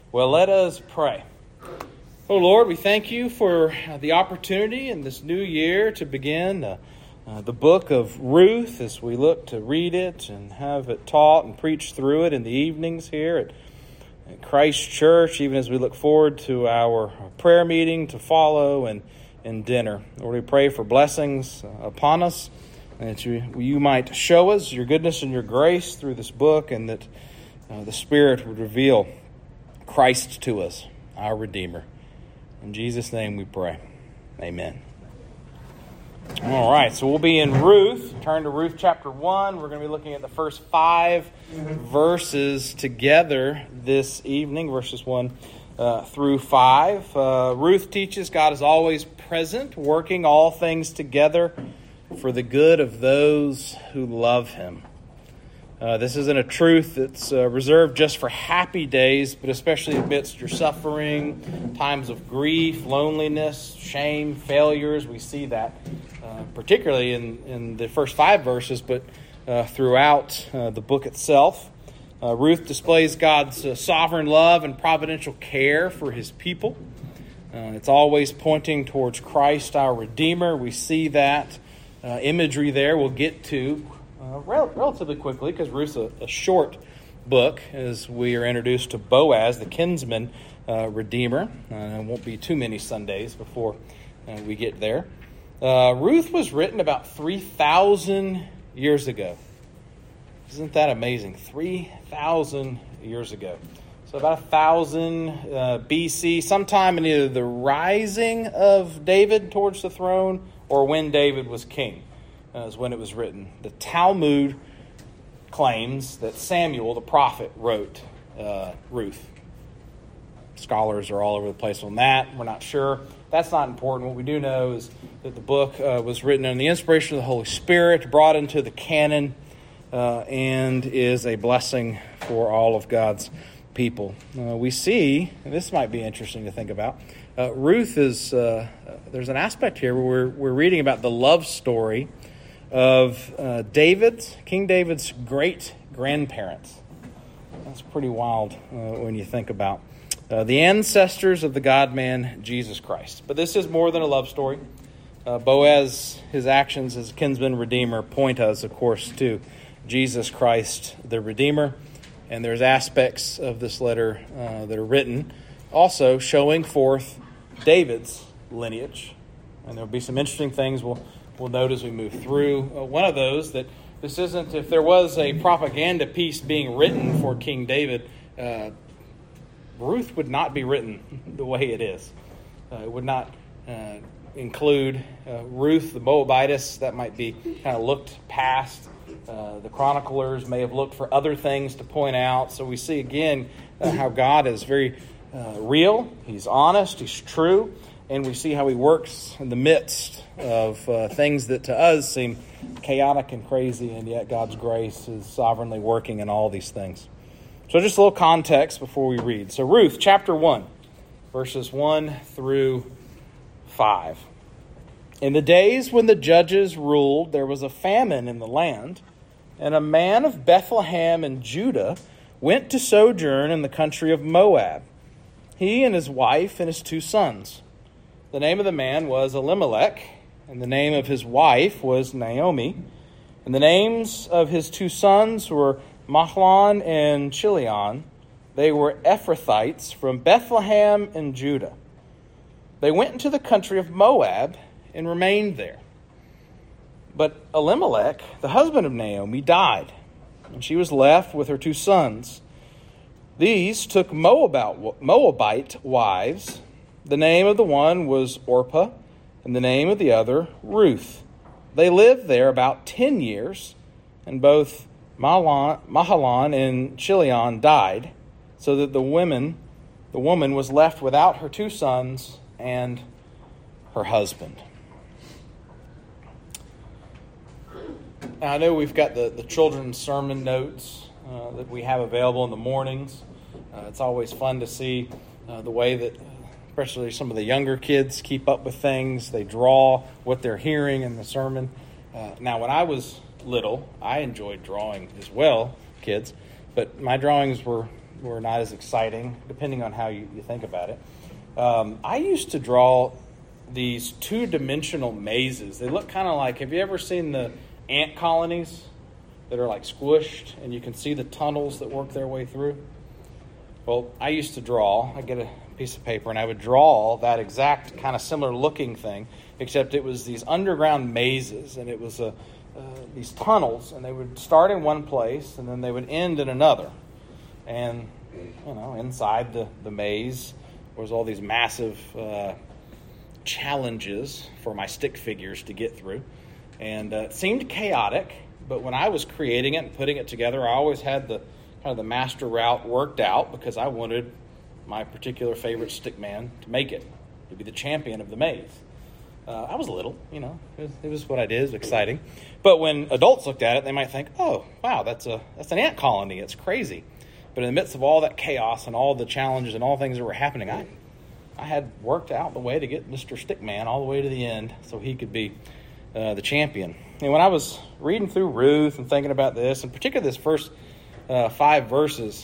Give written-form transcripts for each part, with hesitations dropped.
Well, let us pray. Oh Lord, we thank you for the opportunity in this new year to begin the book of Ruth as we look to read it and have it taught and preached through it in the evenings here at Christ Church, even as we look forward to our prayer meeting to follow and dinner. Lord, we pray for blessings upon us, and that you might show us your goodness and your grace through this book, and that the Spirit would reveal Christ to us, our Redeemer. In Jesus' name we pray. Amen. All right, so we'll be in Ruth. Turn to Ruth chapter 1. We're going to be looking at the first 5 verses together this evening, verses 1 through 5. Ruth teaches God is always present, working all things together for the good of those who love Him. This isn't a truth that's reserved just for happy days, but especially amidst your suffering, times of grief, loneliness, shame, failures. We see that particularly in the first 5 verses, but throughout the book itself. Ruth displays God's sovereign love and providential care for His people. It's always pointing towards Christ, our Redeemer. We see that imagery there. We'll get to relatively quickly, because Ruth's a short book, as we are introduced to Boaz, the kinsman redeemer. It won't be too many Sundays before we get there. Ruth was written about 3,000 years ago. Isn't that amazing? 3,000 years ago. So about 1,000 BC, sometime in either the rising of David towards the throne or when David was king. Is when it was written. The Talmud claims that Samuel, the prophet, wrote Ruth. Scholars are all over the place on that. We're not sure. That's not important. What we do know is that the book was written under the inspiration of the Holy Spirit, brought into the canon, and is a blessing for all of God's people. We see, and this might be interesting to think about, Ruth is, there's an aspect here where we're reading about the love story of King David's great-grandparents. That's pretty wild when you think about the ancestors of the God-man, Jesus Christ. But this is more than a love story. Boaz, his actions as a kinsman redeemer, point us, of course, to Jesus Christ, the Redeemer. And there's aspects of this letter that are written also showing forth David's lineage. And there'll be some interesting things we'll note as we move through. One of those, that this isn't, if there was a propaganda piece being written for King David, Ruth would not be written the way it is. It would not include Ruth the Moabitess. That might be kind of looked past. The chroniclers may have looked for other things to point out. So we see again how God is very real. He's honest. He's true. And we see how He works in the midst of things that to us seem chaotic and crazy, and yet God's grace is sovereignly working in all these things. So just a little context before we read. So Ruth, chapter 1, verses 1 through 5. In the days when the judges ruled, there was a famine in the land, and a man of Bethlehem in Judah went to sojourn in the country of Moab, he and his wife and his 2 sons. The name of the man was Elimelech, and the name of his wife was Naomi. And the names of his 2 sons were Mahlon and Chilion. They were Ephrathites from Bethlehem in Judah. They went into the country of Moab and remained there. But Elimelech, the husband of Naomi, died, and she was left with her 2 sons. These took Moabite wives. The name of the one was Orpah, and the name of the other Ruth. They lived there about 10 years, and both Mahlon and Chilion died, so that the woman was left without her 2 sons and her husband. Now, I know we've got the children's sermon notes that we have available in the mornings. It's always fun to see the way that especially some of the younger kids keep up with things. They draw what they're hearing in the sermon. Now, when I was little, I enjoyed drawing as well, kids, but my drawings were were not as exciting, depending on how you think about it. I used to draw these two-dimensional mazes. They look kind of like, have you ever seen the ant colonies that are like squished and you can see the tunnels that work their way through? Well, I used to draw. I'd get a piece of paper and I would draw that exact kind of similar looking thing, except it was these underground mazes, and it was these tunnels, and they would start in one place and then they would end in another. And, inside the maze was all these massive challenges for my stick figures to get through. And it seemed chaotic, but when I was creating it and putting it together, I always had the master route worked out, because I wanted my particular favorite stick man to make it, to be the champion of the maze. I was little, it was what I did. It was exciting. But when adults looked at it, they might think, oh, wow, that's an ant colony. It's crazy. But in the midst of all that chaos and all the challenges and all the things that were happening, I had worked out the way to get Mr. Stickman all the way to the end so he could be the champion. And when I was reading through Ruth and thinking about this, and particularly this first 5 verses,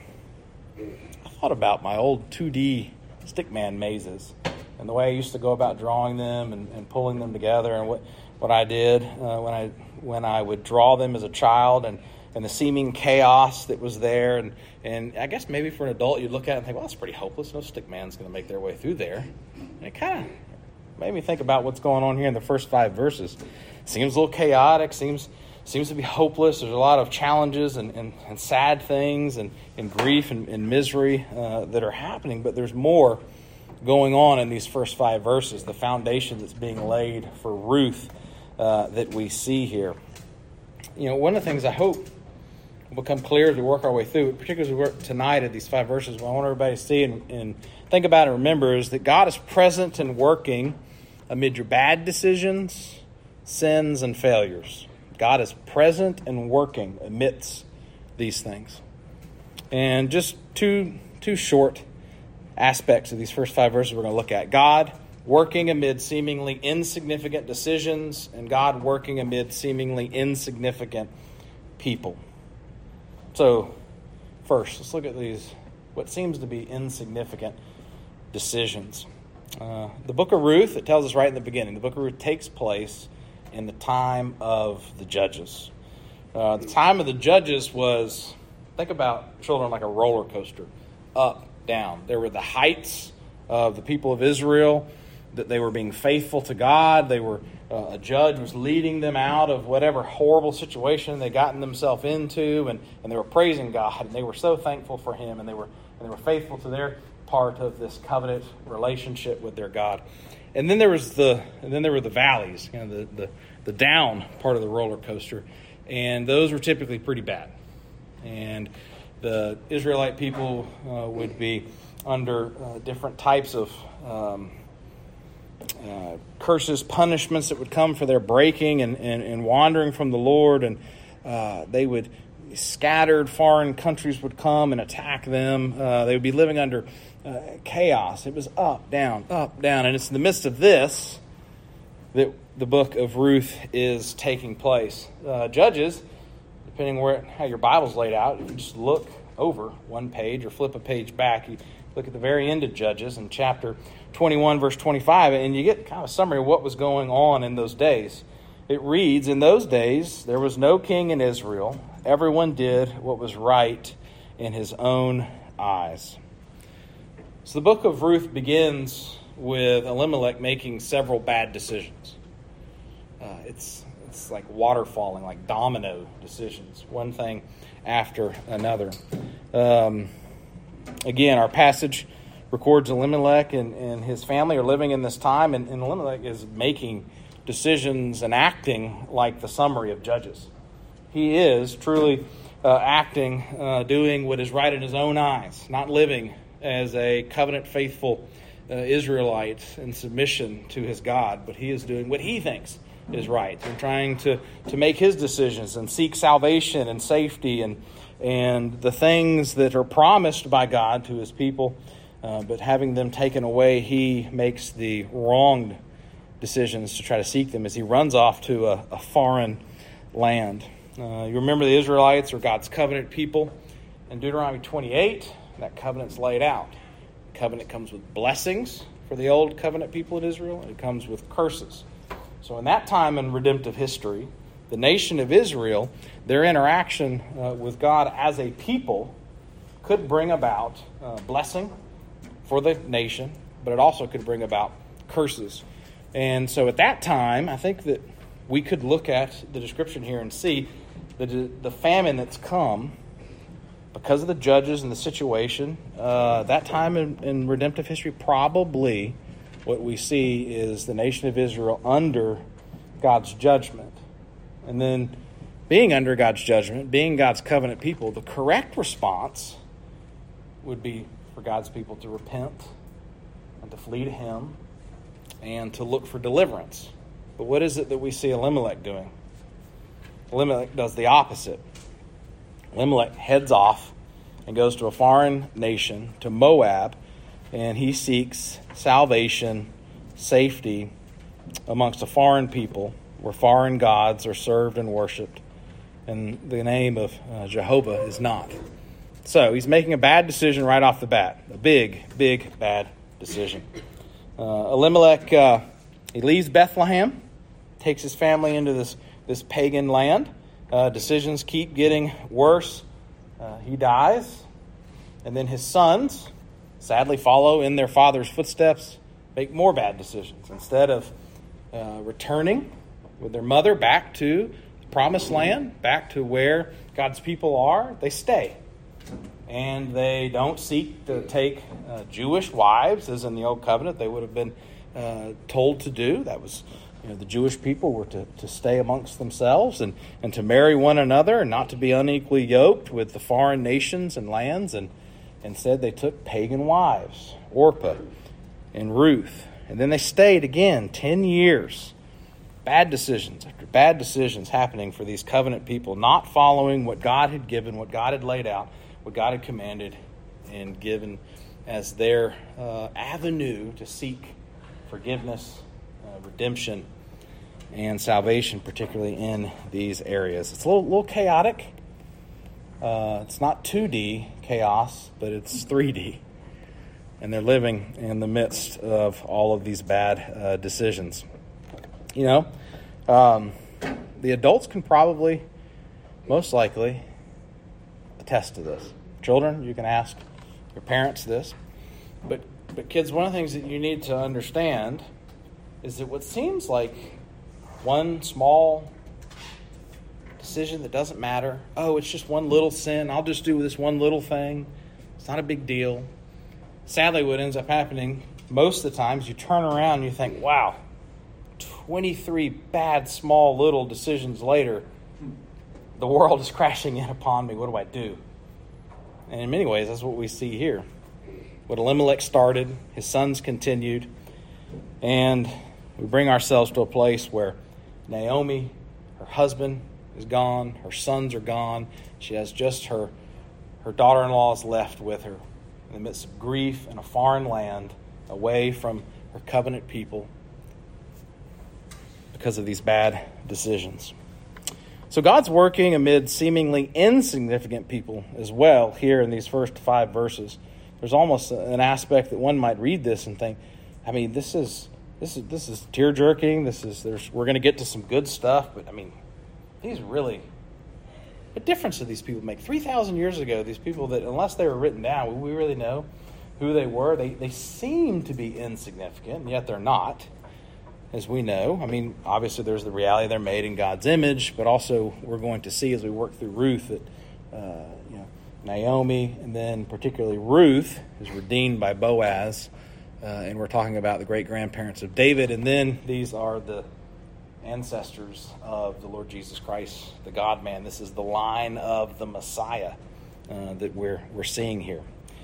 I thought about my old 2D Stickman mazes and the way I used to go about drawing them and pulling them together, and what I did when I would draw them as a child, and the seeming chaos that was there. And I guess maybe for an adult, you'd look at it and think, well, that's pretty hopeless. No Stickman's going to make their way through there. And it kind of made me think about what's going on here in the first 5 verses. Seems a little chaotic, seems to be hopeless. There's a lot of challenges and sad things and grief and misery that are happening, but there's more going on in these first 5 verses, the foundation that's being laid for Ruth that we see here. One of the things I hope will become clear as we work our way through, particularly as we work tonight at these 5 verses, what I want everybody to see and think about and remember is that God is present and working amid your bad decisions, sins, and failures. God is present and working amidst these things. And just two short aspects of these first 5 verses we're going to look at. God working amid seemingly insignificant decisions, and God working amid seemingly insignificant people. So, first, let's look at these, what seems to be insignificant decisions. The book of Ruth, it tells us right in the beginning, the book of Ruth takes place in the time of the judges. The time of the judges was, think about children like a roller coaster, up, down. There were the heights of the people of Israel, that they were being faithful to God. They were a judge was leading them out of whatever horrible situation they'd gotten themselves into, and they were praising God, and they were so thankful for Him, and they were faithful to their part of this covenant relationship with their God. And then there were the valleys, the down part of the roller coaster, and those were typically pretty bad. And the Israelite people would be under different types of curses, punishments that would come for their breaking and wandering from the Lord, and they would scattered foreign countries would come and attack them. They would be living under chaos. It was up, down, and it's in the midst of this that the book of Ruth is taking place. Judges, depending how your Bible's laid out, if you just look over one page or flip a page back, you look at the very end of Judges in chapter 21, verse 25, and you get kind of a summary of what was going on in those days. It reads, "In those days there was no king in Israel. Everyone did what was right in his own eyes." So the book of Ruth begins with Elimelech making several bad decisions. It's like water falling, like domino decisions, one thing after another. Again, our passage records Elimelech and his family are living in this time, and Elimelech is making decisions and acting like the summary of Judges. He is truly acting, doing what is right in his own eyes, not living as a covenant-faithful Israelite in submission to his God, but he is doing what he thinks is right and trying to make his decisions and seek salvation and safety and the things that are promised by God to his people, but having them taken away, he makes the wrong decisions to try to seek them as he runs off to a foreign land. You remember the Israelites are God's covenant people, In Deuteronomy 28, that covenant's laid out. The covenant comes with blessings for the old covenant people of Israel, and it comes with curses. So in that time in redemptive history, the nation of Israel, their interaction with God as a people could bring about blessing for the nation, but it also could bring about curses. And so at that time, I think that we could look at the description here and see the famine that's come because of the judges and the situation. That time in redemptive history, probably what we see is the nation of Israel under God's judgment. And then being under God's judgment, being God's covenant people, the correct response would be for God's people to repent and to flee to Him and to look for deliverance. But what is it that we see Elimelech doing? Elimelech does the opposite. Elimelech heads off and goes to a foreign nation, to Moab, and he seeks salvation, safety amongst a foreign people where foreign gods are served and worshipped, and the name of Jehovah is not. So he's making a bad decision right off the bat, a big, big bad decision. Elimelech, he leaves Bethlehem, takes his family into this pagan land. Decisions keep getting worse. He dies, and then his sons sadly follow in their father's footsteps, make more bad decisions. Instead of returning with their mother back to the promised land, back to where God's people are, they stay. And they don't seek to take Jewish wives, as in the Old Covenant they would have been told to do. That was, the Jewish people were to stay amongst themselves and to marry one another and not to be unequally yoked with the foreign nations and lands. And instead they took pagan wives, Orpah and Ruth. And then they stayed again 10 years. Bad decisions after bad decisions happening for these covenant people, not following what God had given, what God had laid out, what God had commanded and given as their avenue to seek forgiveness, redemption, and salvation, particularly in these areas. It's a little chaotic. It's not 2D chaos, but it's 3D. And they're living in the midst of all of these bad decisions. The adults can probably, most likely, attest to this. Children, you can ask your parents this. But kids, one of the things that you need to understand is that what seems like one small decision that doesn't matter, it's just one little sin, I'll just do this one little thing, it's not a big deal. Sadly, what ends up happening most of the times, you turn around and you think, wow, 23 bad, small, little decisions later, the world is crashing in upon me. What do I do? And in many ways, that's what we see here. What Elimelech started, his sons continued, and we bring ourselves to a place where Naomi, her husband, is gone, her sons are gone, she has just her daughter-in-law is left with her in the midst of grief in a foreign land, away from her covenant people because of these bad decisions. So God's working amid seemingly insignificant people as well here in these first 5 verses. There's almost an aspect that one might read this and think, this is tear-jerking. We're going to get to some good stuff, but what difference do these people make? 3,000 years ago, these people that, unless they were written down, we really know who they were. They seem to be insignificant, and yet they're not, as we know. Obviously there's the reality they're made in God's image, but also we're going to see as we work through Ruth that Naomi, and then particularly Ruth, is redeemed by Boaz, and we're talking about the great-grandparents of David, and then these are the ancestors of the Lord Jesus Christ, the God-man. This is the line of the Messiah that we're seeing here.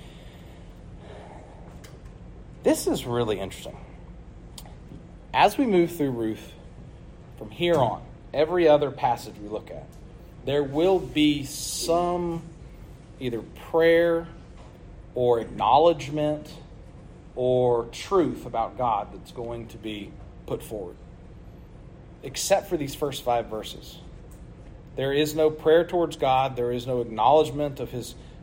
This is really interesting. As we move through Ruth, from here on, every other passage we look at, there will be some either prayer or acknowledgement or truth about God that's going to be put forward. Except for these first 5 verses. There is no prayer towards God. There is no acknowledgement of his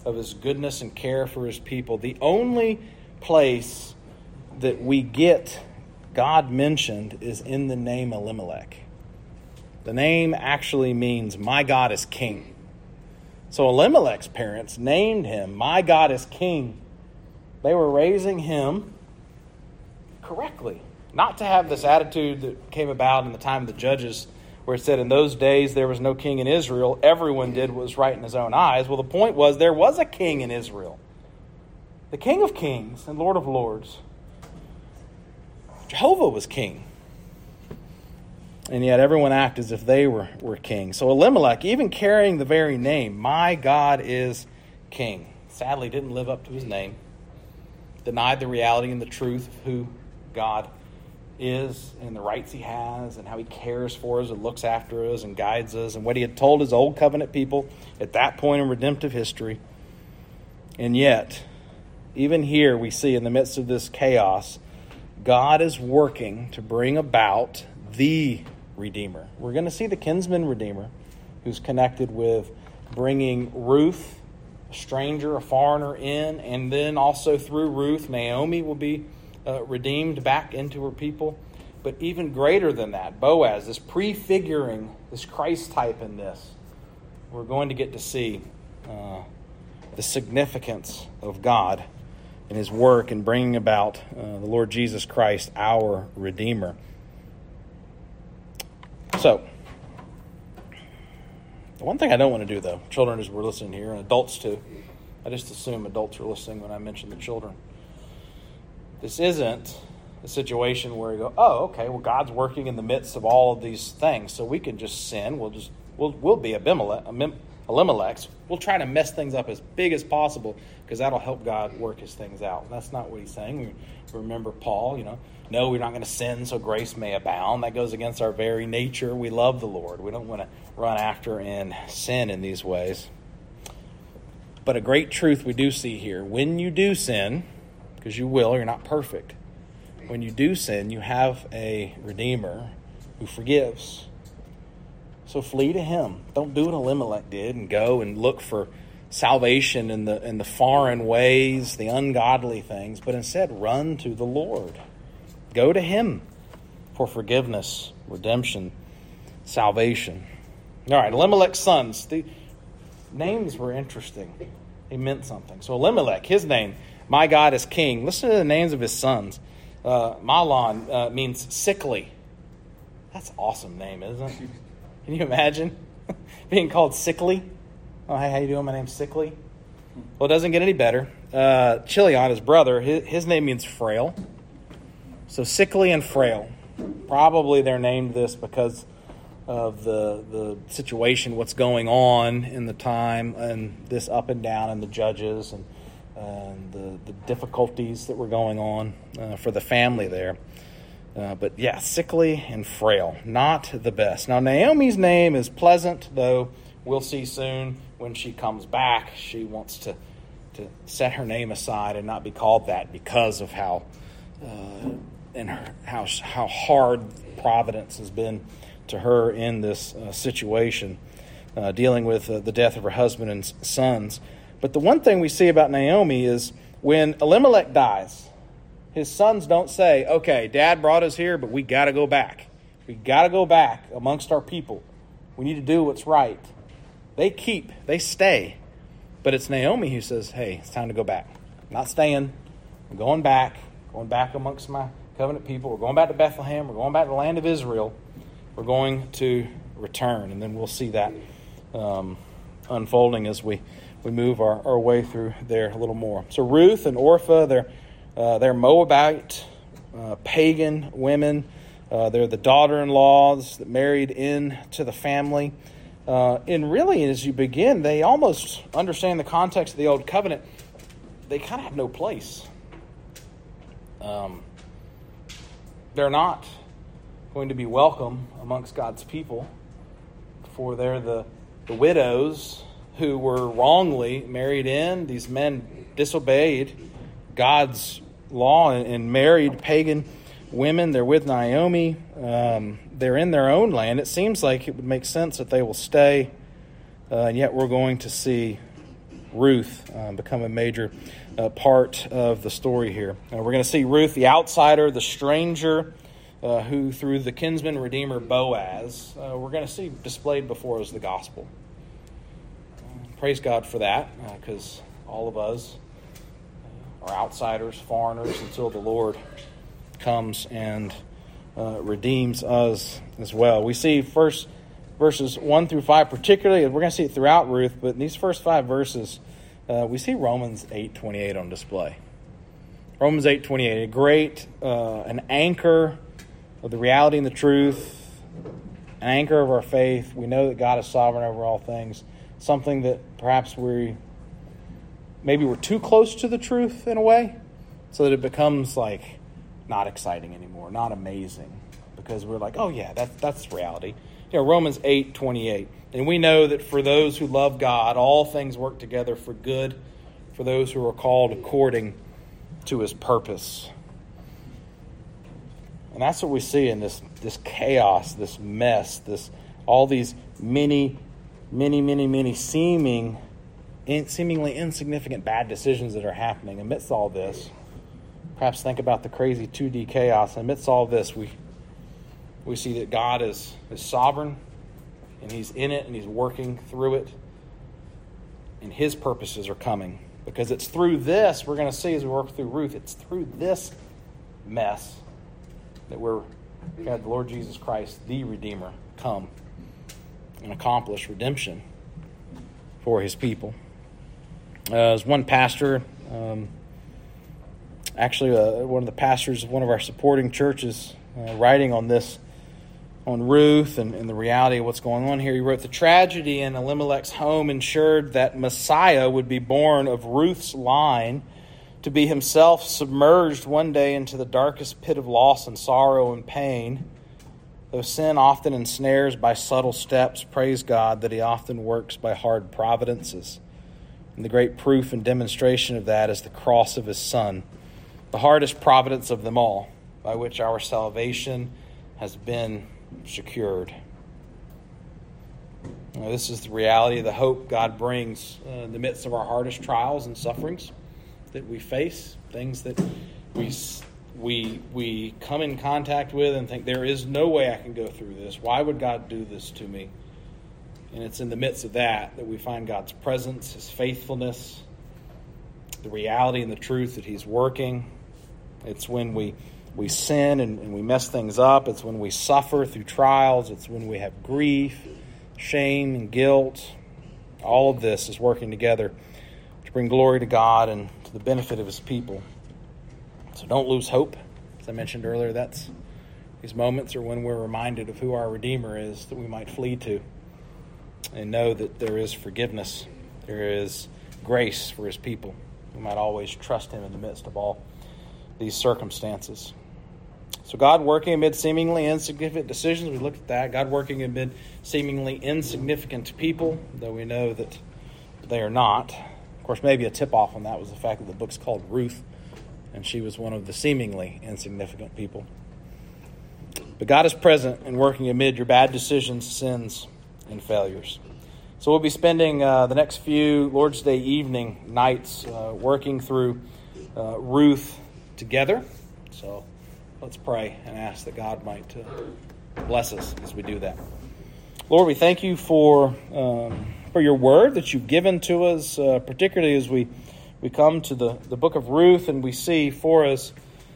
of his goodness and care for his people. The only place that we get God mentioned is in the name Elimelech. The name actually means, my God is king. So Elimelech's parents named him, my God is king. They were raising him correctly. Not to have this attitude that came about in the time of the judges, where it said in those days there was no king in Israel. Everyone did what was right in his own eyes. Well, the point was there was a king in Israel. The King of Kings and Lord of Lords. Jehovah was king. And yet everyone acted as if they were king. So Elimelech, even carrying the very name, my God is king, sadly didn't live up to his name. Denied the reality and the truth of who God is and the rights he has and how he cares for us and looks after us and guides us and what he had told his old covenant people at that point in redemptive history. And yet, even here we see in the midst of this chaos, God is working to bring about the Redeemer. We're going to see the kinsman Redeemer who's connected with bringing Ruth, a stranger, a foreigner, in, and then also through Ruth, Naomi will be redeemed back into her people. But even greater than that, Boaz, this prefiguring, this Christ type in this, we're going to get to see the significance of God and his work in bringing about the Lord Jesus Christ, our Redeemer. So, the one thing I don't want to do, though, children as we're listening here, and adults too, I just assume adults are listening when I mention the children. This isn't a situation where you go, oh, okay, well, God's working in the midst of all of these things, so we can just sin. We'll be Elimelech's. We'll try to mess things up as big as possible because that'll help God work his things out. That's not what he's saying. We remember Paul, no, we're not going to sin so grace may abound. That goes against our very nature. We love the Lord. We don't want to run after and sin in these ways. But a great truth we do see here, when you do sin, because you will, you're not perfect. When you do sin, you have a Redeemer who forgives. So flee to him. Don't do what Elimelech did and go and look for salvation in the foreign ways, the ungodly things, but instead run to the Lord. Go to him for forgiveness, redemption, salvation. All right, Elimelech's sons. The names were interesting. They meant something. So Elimelech, his name, my God is king. Listen to the names of his sons. Mahlon means sickly. That's an awesome name, isn't it? Can you imagine being called sickly? Oh, hey, how you doing? My name's Sickly. Well, it doesn't get any better. Chilion, his brother, his name means frail. So sickly and frail. Probably they're named this because of the situation, what's going on in the time, and this up and down in the judges and the difficulties that were going on for the family there. But yeah, sickly and frail. Not the best. Now, Naomi's name is pleasant, though we'll see soon when she comes back, she wants to set her name aside and not be called that because of how hard providence has been to her in this situation, dealing with the death of her husband and sons. But the one thing we see about Naomi is when Elimelech dies, his sons don't say, okay, Dad brought us here, but we got to go back. We got to go back amongst our people. We need to do what's right. They stay. But it's Naomi who says, hey, it's time to go back. I'm not staying. I'm going back amongst my covenant people. We're going back to Bethlehem. We're going back to the land of Israel. We're going to return. And then we'll see that unfolding as we move our way through there a little more. So Ruth and Orpah, they're Moabite, pagan women. They're the daughter-in-laws that married into the family. And really, as you begin, they almost understand the context of the Old Covenant. They kind of have no place. They're not going to be welcome amongst God's people, for they're the widows who were wrongly married in. These men disobeyed God's law and married pagan women. They're with Naomi. They're in their own land. It seems like it would make sense that they will stay. And yet we're going to see Ruth become a major part of the story here. We're going to see Ruth, the outsider, the stranger, who through the kinsman redeemer Boaz, we're going to see displayed before us the gospel. Praise God for that, because all of us are outsiders, foreigners, until the Lord comes and redeems us as well. We see first verses 1 through 5 particularly, and we're going to see it throughout Ruth, but in these first 5 verses, we see Romans 8:28 on display. Romans 8:28, a great, an anchor of the reality and the truth, an anchor of our faith. We know that God is sovereign over all things, something that perhaps we're too close to the truth in a way, so that it becomes like not exciting anymore, not amazing, because we're like, oh yeah, that's reality. Romans 8:28. And we know that for those who love God, all things work together for good, for those who are called according to his purpose. And that's what we see in this chaos, this mess, all these many seemingly insignificant bad decisions that are happening. Amidst all this, perhaps think about the crazy 2D chaos. Amidst all this, we see that God is sovereign, and he's in it, and he's working through it, and his purposes are coming. Because it's through this, we're going to see as we work through Ruth, it's through this mess that the Lord Jesus Christ, the Redeemer, come and accomplish redemption for his people. As one pastor, one of the pastors of one of our supporting churches, writing on this, on Ruth and the reality of what's going on here, he wrote, "The tragedy in Elimelech's home ensured that Messiah would be born of Ruth's line, to be himself submerged one day into the darkest pit of loss and sorrow and pain. Though sin often ensnares by subtle steps, praise God that he often works by hard providences. And the great proof and demonstration of that is the cross of his Son, the hardest providence of them all, by which our salvation has been secured." This is the reality of the hope God brings in the midst of our hardest trials and sufferings that we face, things that we come in contact with and think, there is no way I can go through this. Why would God do this to me? And it's in the midst of that we find God's presence, his faithfulness, the reality and the truth that he's working. It's when we sin and we mess things up. It's when we suffer through trials. It's when we have grief, shame, and guilt. All of this is working together to bring glory to God and to the benefit of his people. So don't lose hope. As I mentioned earlier, these moments are when we're reminded of who our Redeemer is, that we might flee to, and know that there is forgiveness. There is grace for his people. We might always trust him in the midst of all these circumstances. So God working amid seemingly insignificant decisions, we looked at that. God working amid seemingly insignificant people, though we know that they are not. Of course, maybe a tip-off on that was the fact that the book's called Ruth, and she was one of the seemingly insignificant people. But God is present and working amid your bad decisions, sins, and failures. So we'll be spending the next few Lord's Day evening nights working through Ruth together. So let's pray and ask that God might bless us as we do that. Lord, we thank you for your word that you've given to us, particularly as we come to the book of Ruth, and we see for us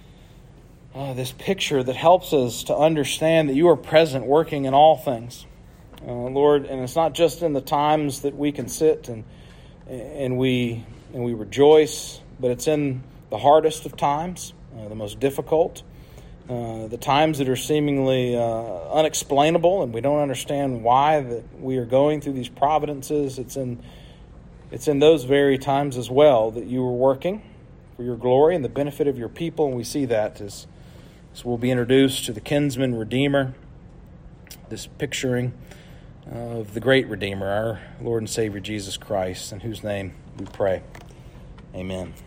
this picture that helps us to understand that you are present, working in all things. Lord, and it's not just in the times that we can sit and we rejoice, but it's in the hardest of times, the most difficult, the times that are seemingly unexplainable, and we don't understand why that we are going through these providences. It's in those very times as well that you are working for your glory and the benefit of your people, and we see that as we'll be introduced to the kinsman redeemer, this picturing of the great Redeemer, our Lord and Savior Jesus Christ, in whose name we pray. Amen.